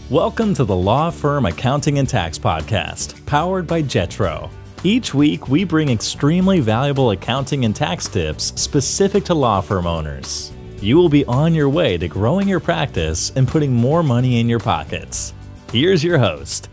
Welcome to the Law Firm Accounting and Tax Podcast, powered by Jetro. Each week, we bring extremely valuable accounting and tax tips specific to law firm owners. You will be on your way to growing your practice and putting more money in your pockets. Here's your host.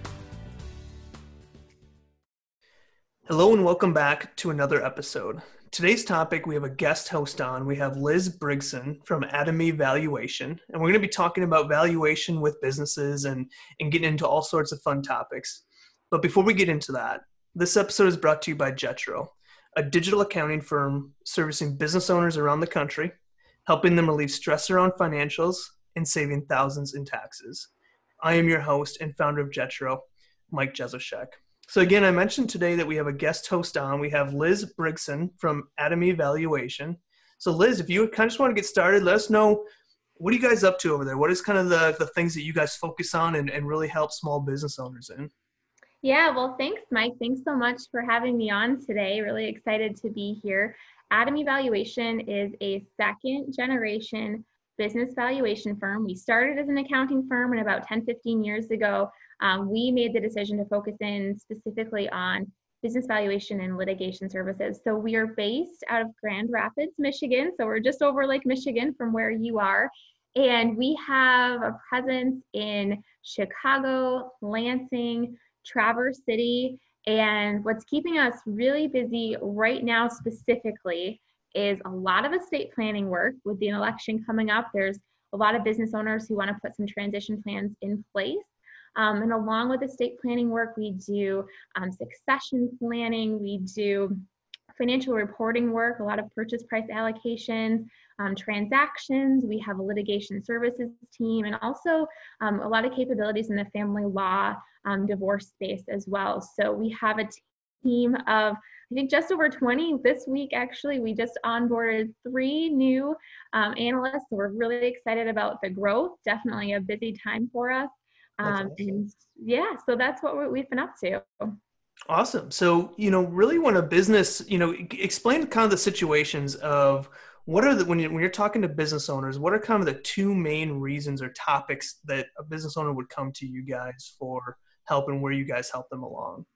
Hello and welcome back to another episode. Today's topic, we have a guest host on. We have Liz Brigson from Atomy Valuation, and we're going to be talking about valuation with businesses and getting into all sorts of fun topics. But before we get into that, this episode is brought to you by Jetro, a digital accounting firm servicing business owners around the country, helping them relieve stress around financials and saving thousands in taxes. I am your host and founder of Jetro, Mike Jezoshek. So again, I mentioned today that we have a guest host on. We have Liz Brigson from Atomy Valuation. So Liz, if you kind of just want to get started, let us know, what are you guys up to over there? What is kind of the things that you guys focus on and really help small business owners in? Yeah, well, thanks, Mike. Thanks so much for having me on today. Really excited to be here. Atomy Valuation is a second generation business valuation firm. We started as an accounting firm, and about 10, 15 years ago, we made the decision to focus in specifically on business valuation and litigation services. So we are based out of Grand Rapids, Michigan. So we're just over Lake Michigan from where you are. And we have a presence in Chicago, Lansing, Traverse City. And what's keeping us really busy right now specifically is a lot of estate planning work. With the election coming up, there's a lot of business owners who want to put some transition plans in place. And along with estate planning work, we do succession planning, we do financial reporting work, a lot of purchase price allocations, transactions. We have a litigation services team, and also a lot of capabilities in the family law divorce space as well. So we have a team of, I think, just over 20 this week. Actually, we just onboarded 3 new analysts. So we're really excited about the growth. Definitely a busy time for us. Awesome. And yeah, so that's what we've been up to. Awesome. So, really when a business, explain kind of the situations of what are when you're talking to business owners, what are kind of the 2 main reasons or topics that a business owner would come to you guys for help and where you guys help them along?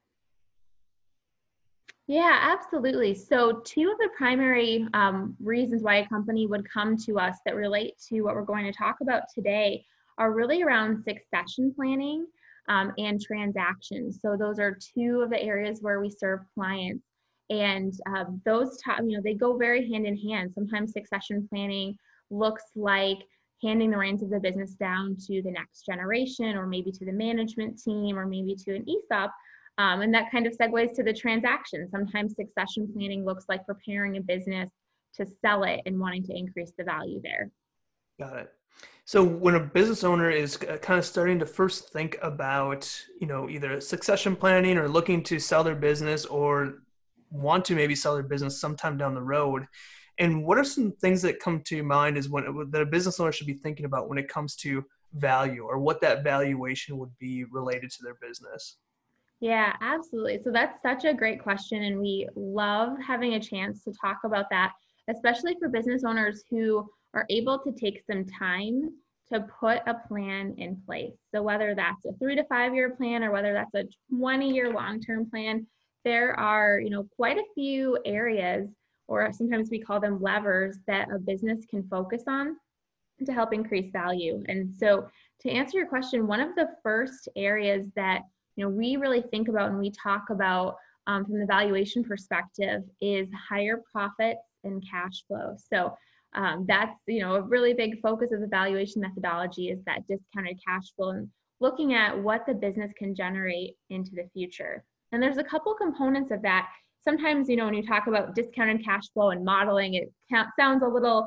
Yeah, absolutely. So 2 of the primary reasons why a company would come to us that relate to what we're going to talk about today are really around succession planning and transactions. So those are 2 of the areas where we serve clients. And those, they go very hand in hand. Sometimes succession planning looks like handing the reins of the business down to the next generation, or maybe to the management team, or maybe to an ESOP. And that kind of segues to the transaction. Sometimes succession planning looks like preparing a business to sell it and wanting to increase the value there. Got it. So when a business owner is kind of starting to first think about, either succession planning or looking to sell their business, or want to maybe sell their business sometime down the road, and what are some things that come to mind is that a business owner should be thinking about when it comes to value, or what that valuation would be related to their business? Yeah, absolutely. So that's such a great question, and we love having a chance to talk about that, especially for business owners who are able to take some time to put a plan in place. So whether that's a 3 to 5 year plan, or whether that's a 20-year long-term plan, there are, quite a few areas, or sometimes we call them levers, that a business can focus on to help increase value. And so to answer your question, one of the first areas that we really think about when we talk about from the valuation perspective is higher profits and cash flow. So that's, a really big focus of the valuation methodology is that discounted cash flow and looking at what the business can generate into the future. And there's a couple components of that. Sometimes, when you talk about discounted cash flow and modeling, it sounds a little,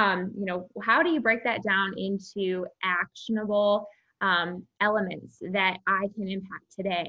how do you break that down into actionable elements that I can impact today?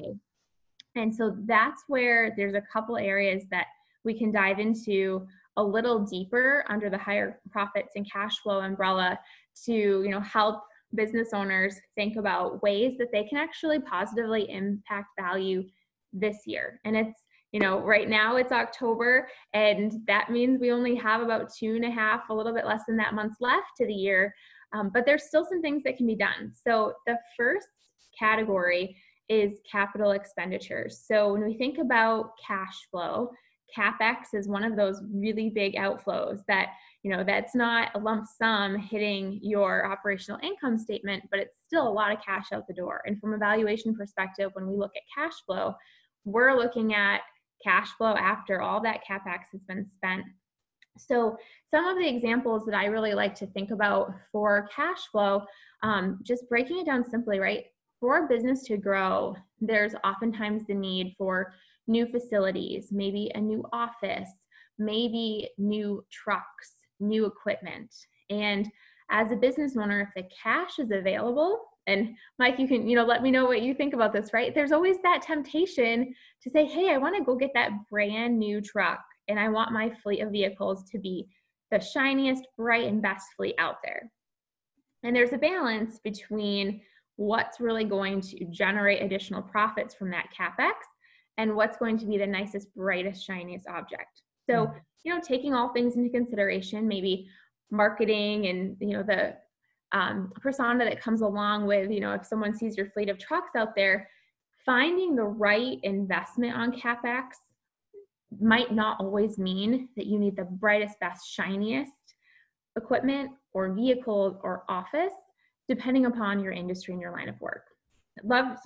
And so that's where there's a couple areas that we can dive into a little deeper under the higher profits and cash flow umbrella to, help business owners think about ways that they can actually positively impact value this year. And it's, right now it's October, and that means we only have about 2.5, a little bit less than that months left to the year. But there's still some things that can be done. So the first category is capital expenditures. So when we think about cash flow, CapEx is one of those really big outflows that, that's not a lump sum hitting your operational income statement, but it's still a lot of cash out the door. And from a valuation perspective, when we look at cash flow, we're looking at cash flow after all that CapEx has been spent. So some of the examples that I really like to think about for cash flow, just breaking it down simply, right? For a business to grow, there's oftentimes the need for new facilities, maybe a new office, maybe new trucks, new equipment. And as a business owner, if the cash is available, and Mike, you can, let me know what you think about this, right? There's always that temptation to say, hey, I want to go get that brand new truck, and I want my fleet of vehicles to be the shiniest, bright, and best fleet out there. And there's a balance between what's really going to generate additional profits from that CapEx and what's going to be the nicest, brightest, shiniest object. So, taking all things into consideration, maybe marketing and, the persona that comes along with, if someone sees your fleet of trucks out there, finding the right investment on CapEx might not always mean that you need the brightest, best, shiniest equipment or vehicles or office, depending upon your industry and your line of work. What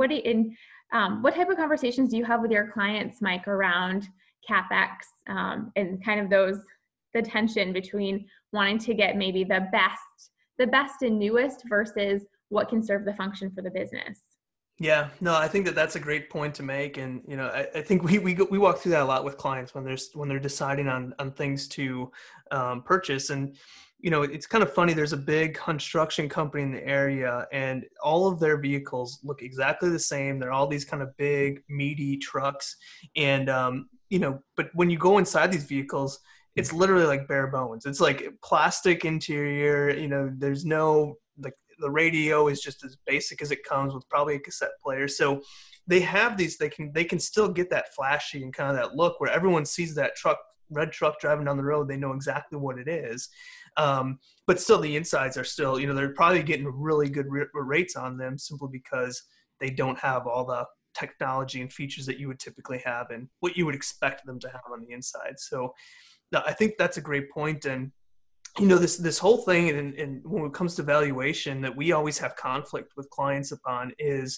type of conversations do you have with your clients, Mike, around CapEx and kind of the tension between wanting to get maybe the best and newest versus what can serve the function for the business? Yeah, no, I think that's a great point to make. And, I think we walk through that a lot with clients when they're deciding on things to purchase. And, it's kind of funny. There's a big construction company in the area, and all of their vehicles look exactly the same. They're all these kind of big, meaty trucks. And, but when you go inside these vehicles, it's literally like bare bones. It's like plastic interior, there's no, like, the radio is just as basic as it comes, with probably a cassette player. So they have these, they can still get that flashy and kind of that look where everyone sees that red truck driving down the road. They know exactly what it is. But still the insides are still, they're probably getting really good rates on them simply because they don't have all the technology and features that you would typically have and what you would expect them to have on the inside. So I think that's a great point. And, this whole thing, and when it comes to valuation, that we always have conflict with clients upon is,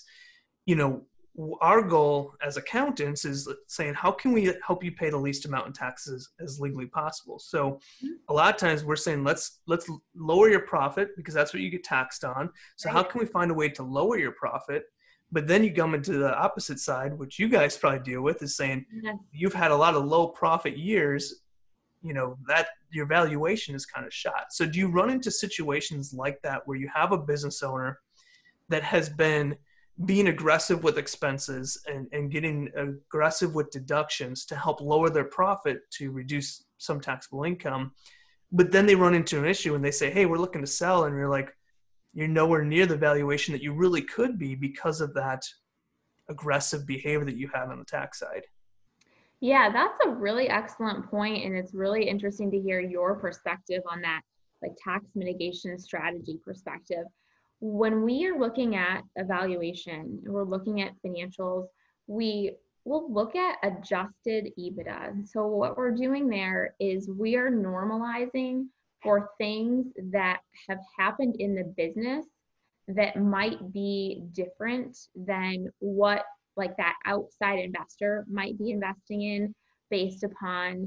our goal as accountants is saying, how can we help you pay the least amount in taxes as legally possible? So a lot of times we're saying, let's lower your profit because that's what you get taxed on. So how can we find a way to lower your profit? But then you come into the opposite side, which you guys probably deal with, is saying, you've had a lot of low profit years, that your valuation is kind of shot. So do you run into situations like that where you have a business owner that has been being aggressive with expenses and getting aggressive with deductions to help lower their profit to reduce some taxable income, but then they run into an issue and they say, hey, we're looking to sell, and you're like, you're nowhere near the valuation that you really could be because of that aggressive behavior that you had on the tax side? Yeah, that's a really excellent point, and it's really interesting to hear your perspective on that, like tax mitigation strategy perspective. When we are looking at evaluation, we're looking at financials, we will look at adjusted EBITDA. So what we're doing there is we are normalizing for things that have happened in the business that might be different than what like that outside investor might be investing in based upon,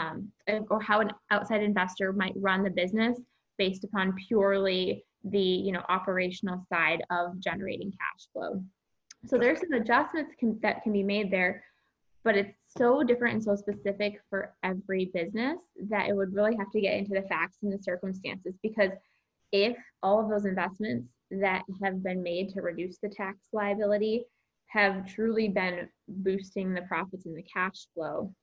or how an outside investor might run the business based upon purely the, operational side of generating cash flow. So there's some adjustments that can be made there, but it's so different and so specific for every business that it would really have to get into the facts and the circumstances, because if all of those investments that have been made to reduce the tax liability have truly been boosting the profits and the cash flow,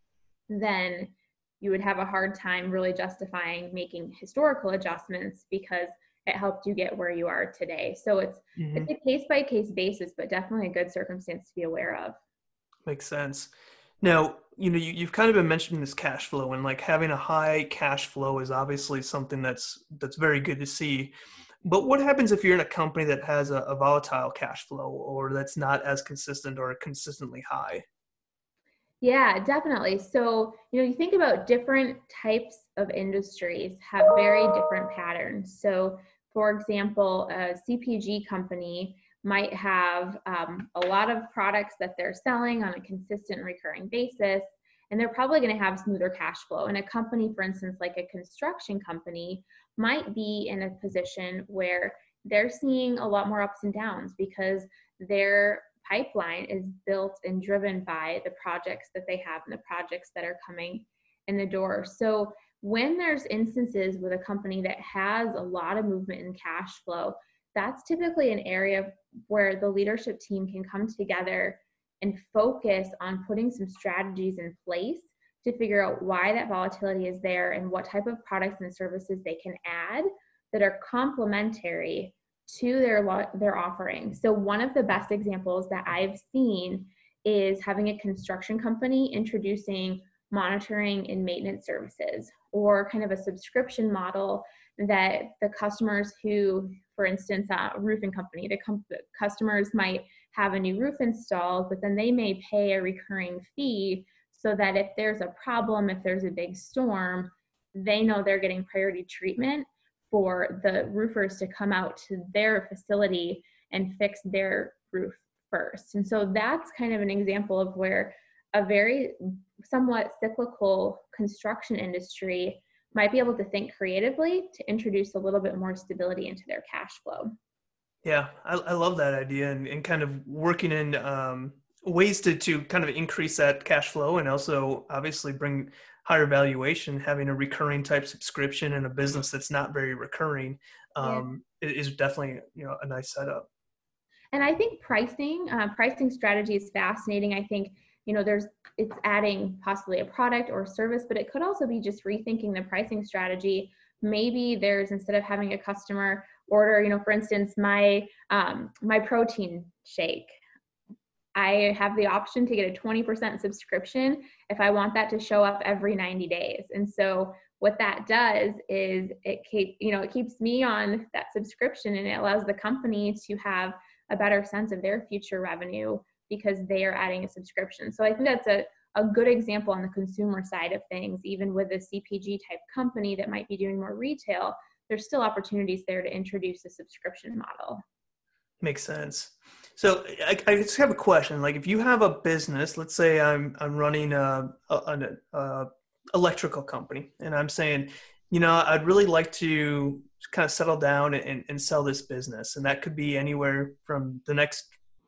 then you would have a hard time really justifying making historical adjustments because it helped you get where you are today. So it's a case-by-case basis, but definitely a good circumstance to be aware of. Makes sense. Now, you've kind of been mentioning this cash flow, and like having a high cash flow is obviously something that's very good to see. But what happens if you're in a company that has a volatile cash flow, or that's not as consistent or consistently high? Yeah, definitely. So, you think about different types of industries have very different patterns. So, for example, a CPG company might have a lot of products that they're selling on a consistent recurring basis, and they're probably going to have smoother cash flow. And a company, for instance, like a construction company, might be in a position where they're seeing a lot more ups and downs because their pipeline is built and driven by the projects that they have and the projects that are coming in the door. So when there's instances with a company that has a lot of movement in cash flow, that's typically an area where the leadership team can come together and focus on putting some strategies in place to figure out why that volatility is there and what type of products and services they can add that are complementary to their offering. So one of the best examples that I've seen is having a construction company introducing monitoring and maintenance services, or kind of a subscription model that the customers who, for instance, a roofing company, the customers might have a new roof installed, but then they may pay a recurring fee so that if there's a problem, if there's a big storm, they know they're getting priority treatment for the roofers to come out to their facility and fix their roof first. And so that's kind of an example of where a very somewhat cyclical construction industry might be able to think creatively to introduce a little bit more stability into their cash flow. Yeah, I love that idea, and kind of working in ways to kind of increase that cash flow, and also obviously bring higher valuation. Having a recurring type subscription in a business that's not very recurring is definitely a nice setup. And I think pricing strategy is fascinating. I think it's adding possibly a product or service, but it could also be just rethinking the pricing strategy. Maybe there's, instead of having a customer order, for instance, my protein shake, I have the option to get a 20% subscription if I want that to show up every 90 days. And so what that does is it keeps me on that subscription, and it allows the company to have a better sense of their future revenue because they are adding a subscription. So I think that's a good example on the consumer side of things. Even with a CPG type company that might be doing more retail, there's still opportunities there to introduce a subscription model. Makes sense. So I just have a question. Like, if you have a business, let's say I'm running an electrical company, and I'm saying, I'd really like to kind of settle down and sell this business, and that could be anywhere from the next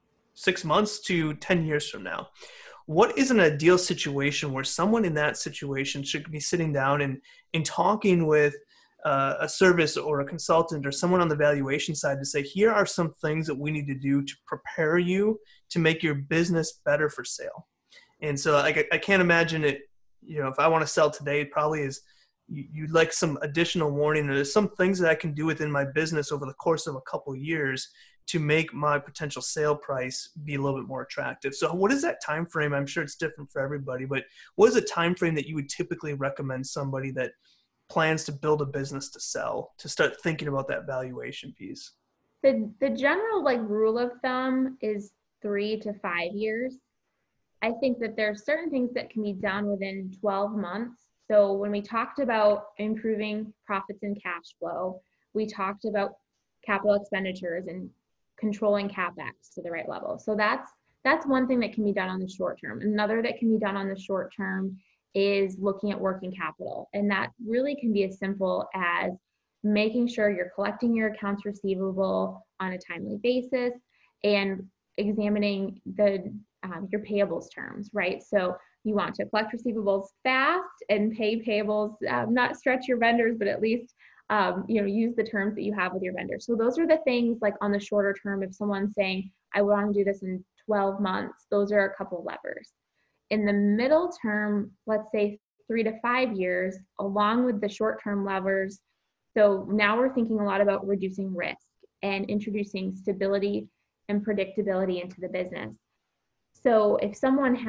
6 months to 10 years from now. What is an ideal situation where someone in that situation should be sitting down and talking with a service or a consultant or someone on the valuation side to say, here are some things that we need to do to prepare you to make your business better for sale? And so I can't imagine it, if I want to sell today, it probably is, you'd like some additional warning. There's some things that I can do within my business over the course of a couple of years to make my potential sale price be a little bit more attractive. So what is that time frame? I'm sure it's different for everybody, but what is a time frame that you would typically recommend somebody that plans to build a business to sell to start thinking about that valuation piece? The general rule of thumb is 3 to 5 years. I think that there are certain things that can be done within 12 months. So when we talked about improving profits and cash flow, we talked about capital expenditures and controlling CapEx to the right level. So that's one thing that can be done on the short term. Another that can be done on the short term is looking at working capital. And that really can be as simple as making sure you're collecting your accounts receivable on a timely basis and examining your payables terms, right? So you want to collect receivables fast and pay payables, not stretch your vendors, but at least use the terms that you have with your vendors. So those are the things on the shorter term. If someone's saying, I want to do this in 12 months, those are a couple levers. In the middle term, let's say 3 to 5 years, along with the short-term levers. So now we're thinking a lot about reducing risk and introducing stability and predictability into the business. So if someone has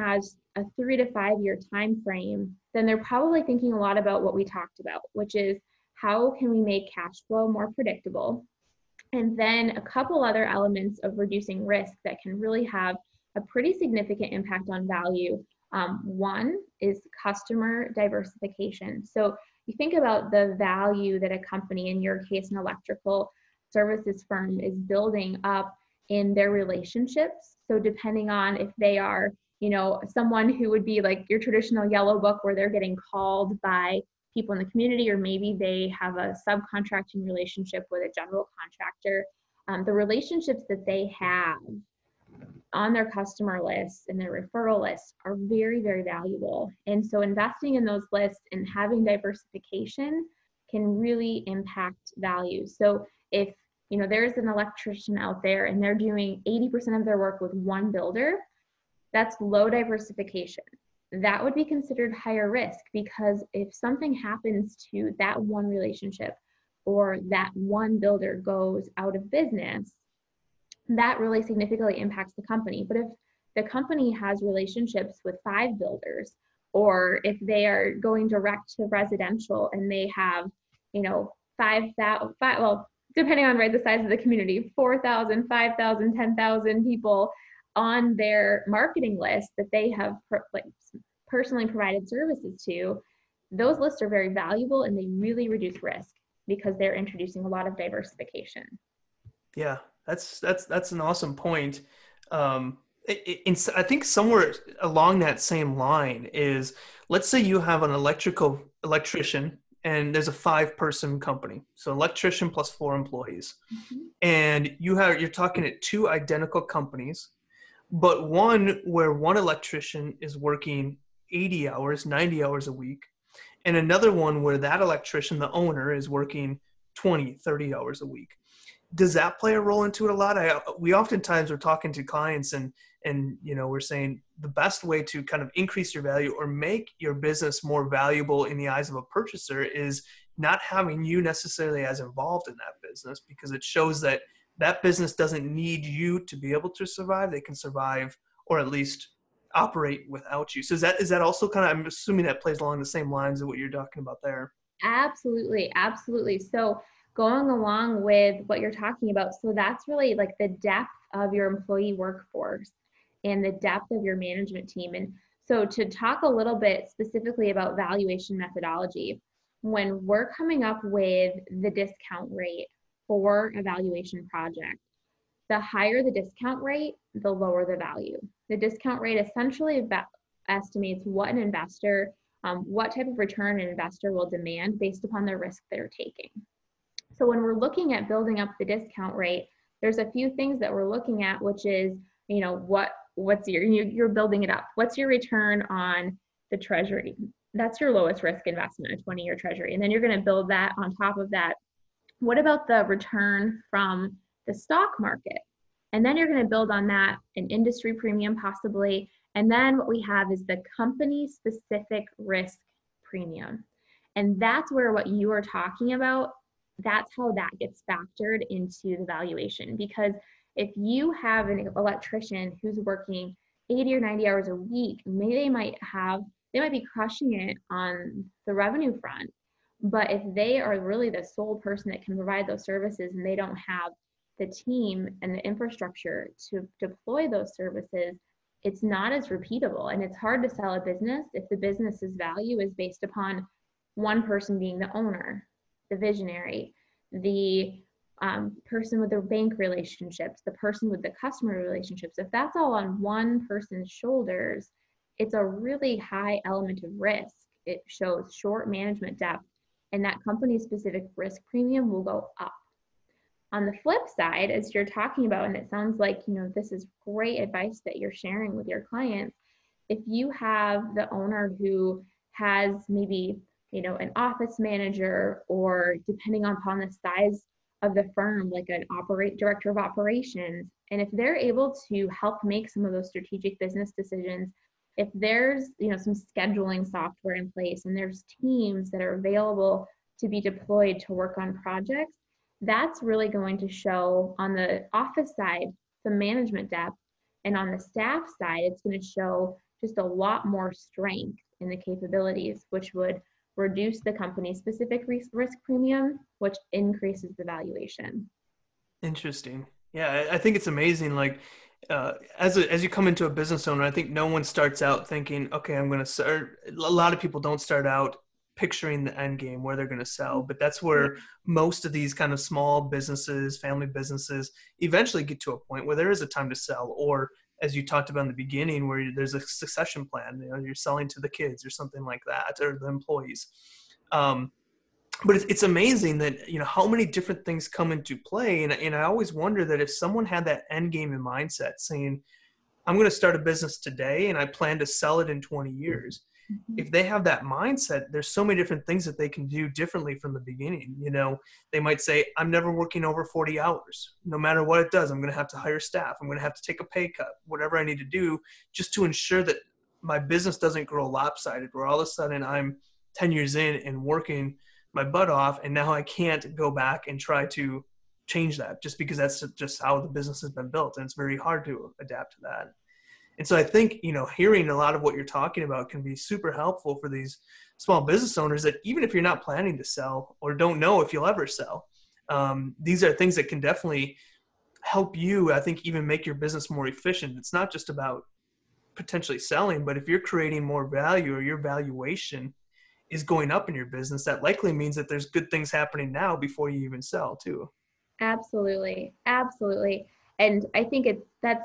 a 3 to 5 year time frame, then they're probably thinking a lot about what we talked about, which is how can we make cash flow more predictable? And then a couple other elements of reducing risk that can really have a pretty significant impact on value. One is customer diversification. So you think about the value that a company, in your case, an electrical services firm, is building up in their relationships. So depending on if they are, someone who would be like your traditional yellow book where they're getting called by people in the community, or maybe they have a subcontracting relationship with a general contractor, the relationships that they have on their customer lists and their referral lists are very, very valuable. And so investing in those lists and having diversification can really impact value. So if there's an electrician out there and they're doing 80% of their work with one builder, that's low diversification. That would be considered higher risk, because if something happens to that one relationship or that one builder goes out of business, that really significantly impacts the company. But if the company has relationships with 5 builders, or if they are going direct to residential and they have, 5,000, well, depending on the size of the community, 4,000, 5,000, 10,000 people on their marketing list that they have personally provided services to, those lists are very valuable and they really reduce risk because they're introducing a lot of diversification. Yeah, that's an awesome point. I think somewhere along that same line is, let's say you have an electrician and there's a 5-person company. So electrician plus 4 employees. Mm-hmm. And you're talking at 2 identical companies, but one where one electrician is working 80 hours, 90 hours a week, and another one where that electrician, the owner, is working 20, 30 hours a week. Does that play a role into it a lot? We oftentimes are talking to clients and we're saying the best way to kind of increase your value or make your business more valuable in the eyes of a purchaser is not having you necessarily as involved in that business, because it shows that business doesn't need you to be able to survive. They can survive, or at least operate, without you. So is that also kind of, I'm assuming that plays along the same lines of what you're talking about there? Absolutely. Absolutely. So going along with what you're talking about, so that's really like the depth of your employee workforce and the depth of your management team. And so to talk a little bit specifically about valuation methodology, when we're coming up with the discount rate for a valuation project, the higher the discount rate, the lower the value. The discount rate essentially estimates what an investor, what type of return an investor will demand based upon the risk they're taking. So when we're looking at building up the discount rate, there's a few things that we're looking at, which is, what's you're building it up. What's your return on the treasury? That's your lowest risk investment, a 20-year treasury. And then you're going to build that on top of that. What about the return from the stock market? And then you're going to build on that an industry premium possibly. And then what we have is the company specific risk premium. And that's where what you are talking about, that's how that gets factored into the valuation. Because if you have an electrician who's working 80 or 90 hours a week, maybe they might be crushing it on the revenue front. But if they are really the sole person that can provide those services and they don't have the team and the infrastructure to deploy those services, it's not as repeatable. And it's hard to sell a business if the business's value is based upon one person being the owner, the visionary, the person with the bank relationships, the person with the customer relationships. If that's all on one person's shoulders, it's a really high element of risk. It shows short management depth, and that company-specific risk premium will go up. On the flip side, as you're talking about, and it sounds like, this is great advice that you're sharing with your clients, if you have the owner who has maybe, an office manager, or depending upon the size of the firm, like an director of operations, and if they're able to help make some of those strategic business decisions, if there's, some scheduling software in place and there's teams that are available to be deployed to work on projects, that's really going to show on the office side, some management depth. And on the staff side, it's going to show just a lot more strength in the capabilities, which would reduce the company's specific risk premium, which increases the valuation. Interesting. Yeah, I think it's amazing. Like, as you come into a business owner, I think no one starts out thinking, okay, I'm going to start. A lot of people don't start out picturing the end game where they're going to sell, but that's where most of these kind of small businesses, family businesses, eventually get to a point where there is a time to sell, or as you talked about in the beginning, where there's a succession plan. You know, you're selling to the kids or something like that, or the employees. But it's amazing that, you know, how many different things come into play. And I always wonder that if someone had that end game in mindset saying, I'm going to start a business today and I plan to sell it in 20 years. If they have that mindset, there's so many different things that they can do differently from the beginning. You know, they might say, I'm never working over 40 hours. No matter what it does, I'm going to have to hire staff. I'm going to have to take a pay cut, whatever I need to do, just to ensure that my business doesn't grow lopsided, where all of a sudden I'm 10 years in and working my butt off, and now I can't go back and try to change that, just because that's just how the business has been built, and it's very hard to adapt to that. And so I think, you know, hearing a lot of what you're talking about can be super helpful for these small business owners, that even if you're not planning to sell or don't know if you'll ever sell, these are things that can definitely help you, I think, even make your business more efficient. It's not just about potentially selling, but if you're creating more value, or your valuation is going up in your business, that likely means that there's good things happening now before you even sell too. Absolutely. Absolutely. And I think that's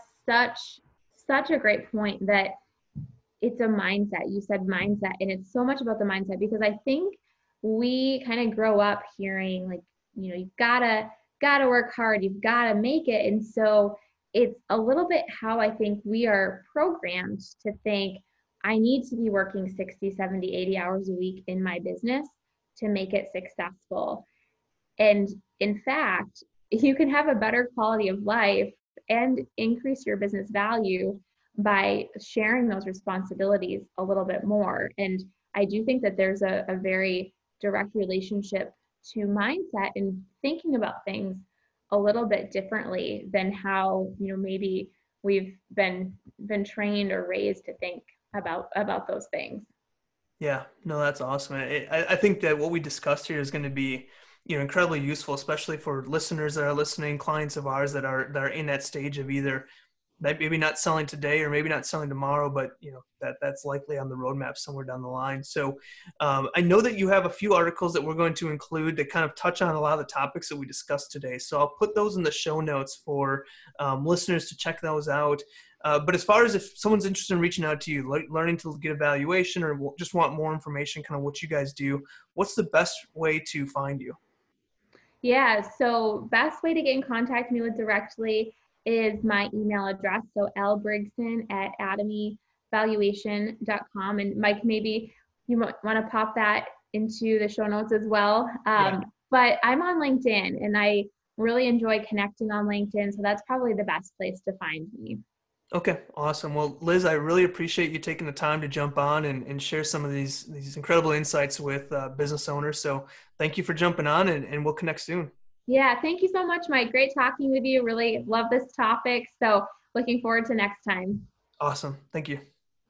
such a great point, that it's a mindset. You said mindset, and it's so much about the mindset, because I think we kind of grow up hearing, like, you know, you've gotta work hard, you've gotta make it. And so it's a little bit how I think we are programmed to think, I need to be working 60, 70, 80 hours a week in my business to make it successful. And in fact, you can have a better quality of life and increase your business value by sharing those responsibilities a little bit more. And I do think that there's a very direct relationship to mindset and thinking about things a little bit differently than how, you know, maybe we've been trained or raised to think about those things. Yeah, no, that's awesome. I think that what we discussed here is going to be, you know, incredibly useful, especially for listeners that are listening, clients of ours that are in that stage of either maybe not selling today or maybe not selling tomorrow, but, you know, that's likely on the roadmap somewhere down the line. So I know that you have a few articles that we're going to include that kind of touch on a lot of the topics that we discussed today. So I'll put those in the show notes for listeners to check those out. But as far as if someone's interested in reaching out to you, learning to get a valuation, or just want more information, kind of what you guys do, what's the best way to find you? Yeah, so best way to get in contact with me directly is my email address. So lbrigson@atomy.valuation.com. And Mike, maybe you might want to pop that into the show notes as well. But I'm on LinkedIn, and I really enjoy connecting on LinkedIn. So that's probably the best place to find me. Okay, awesome. Well, Liz, I really appreciate you taking the time to jump on and share some of these incredible insights with business owners. So thank you for jumping on, and we'll connect soon. Yeah, thank you so much, Mike. Great talking with you. Really love this topic. So looking forward to next time. Awesome. Thank you.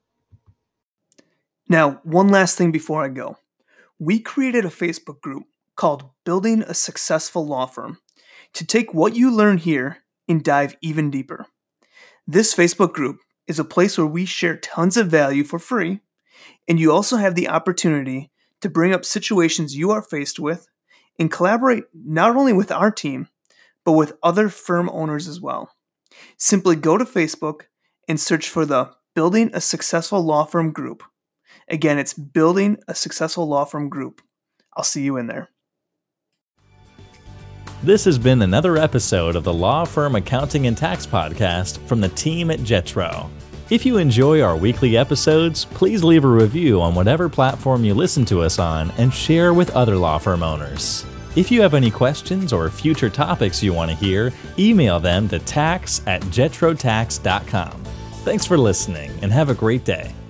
Now, one last thing before I go. We created a Facebook group called Building a Successful Law Firm to take what you learn here and dive even deeper. This Facebook group is a place where we share tons of value for free, and you also have the opportunity to bring up situations you are faced with and collaborate not only with our team, but with other firm owners as well. Simply go to Facebook and search for the Building a Successful Law Firm group. Again, it's Building a Successful Law Firm group. I'll see you in there. This has been another episode of the Law Firm Accounting and Tax Podcast from the team at Jetro. If you enjoy our weekly episodes, please leave a review on whatever platform you listen to us on and share with other law firm owners. If you have any questions or future topics you want to hear, email them to tax@jetrotax.com. Thanks for listening and have a great day.